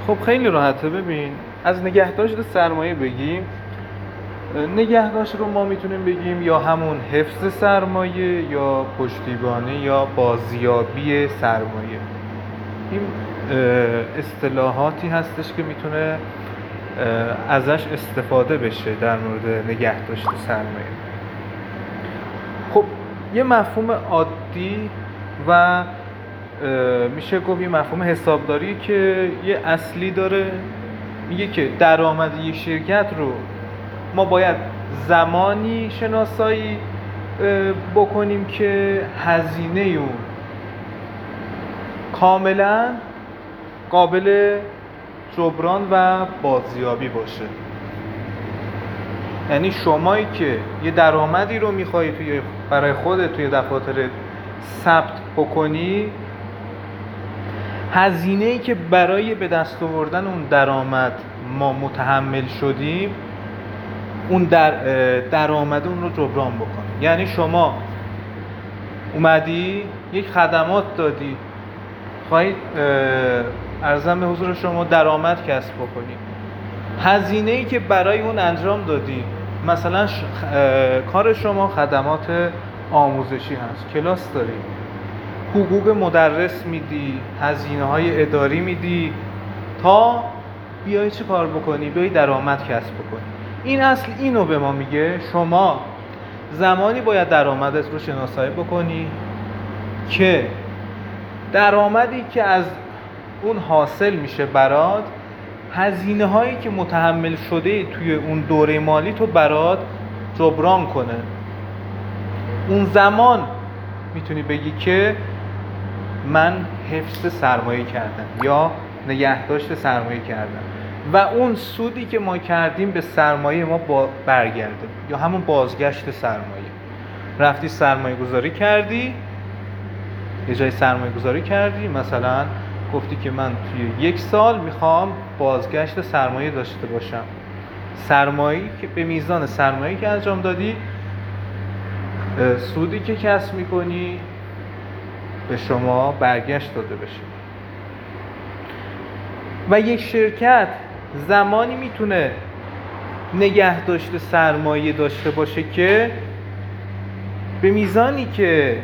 خب خیلی راحته. ببین، از نگهداشت سرمایه بگیم. نگهداشت رو ما میتونیم بگیم یا همون حفظ سرمایه یا پشتیبانی یا بازیابی سرمایه. این اصطلاحاتی هستش که میتونه ازش استفاده بشه در مورد نگهداشت سرمایه. خب یه مفهوم عادی و میشه گفت یه مفهوم حسابداری که یه اصلی داره، میگه که درآمد یک شرکت رو ما باید زمانی شناسایی بکنیم که هزینه اون کاملا قابل جبران و بازیابی باشه. یعنی شمایی که یه درآمدی رو میخوای برای خودت توی دفاتر ثبت بکنی، هزینه‌ای که برای به دست آوردن اون درآمد ما متحمل شدیم، اون درآمد اون رو جبران بکنی. یعنی شما اومدی یک خدمات دادی، خواهید عرضم به حضور شما درآمد کسب بکنی، هزینه‌ای که برای اون انجام دادی، مثلا کار شما خدمات آموزشی هست، کلاس داری، حقوق مدرس میدی، هزینه‌های اداری میدی تا بیای چه کار بکنی؟ بیای درآمد کسب بکنی. این اصل اینو به ما میگه شما زمانی باید درآمدت رو شناسایی بکنی که درآمدی که از اون حاصل میشه برات، هزینه هایی که متحمل شده توی اون دوره مالی تو برات جبران کنه. اون زمان میتونی بگی که من حفظ سرمایه کردم یا نگهداشت سرمایه کردم و اون سودی که ما کردیم به سرمایه ما برگرده، یا همون بازگشت سرمایه. رفتی سرمایه گذاری کردی، یه جای سرمایه گذاری کردی، مثلا گفتی که من توی 1 سال میخوام بازگشت سرمایه داشته باشم. سرمایه‌ای که به میزان سرمایه‌ای که انجام دادی، سودی که کسب میکنی به شما برگشت داده بشه. و یک شرکت زمانی میتونه نگهداشت سرمایه داشته باشه که به میزانی که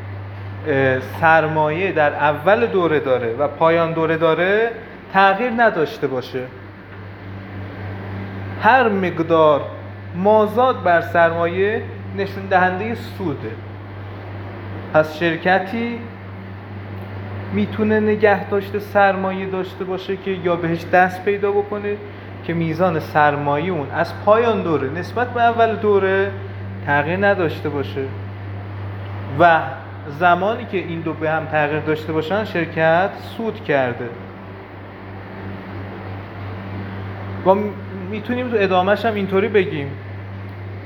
سرمایه در اول دوره داره و پایان دوره داره تغییر نداشته باشه. هر مقدار مازاد بر سرمایه نشون دهنده سوده. پس شرکتی میتونه نگهداشت سرمایه داشته باشه که یا بهش دست پیدا بکنه که میزان سرمایه اون از پایان دوره نسبت به اول دوره تغییر نداشته باشه و زمانی که این دو به هم تغییر داشته باشن شرکت سود کرده. و میتونیم تو ادامهش هم اینطوری بگیم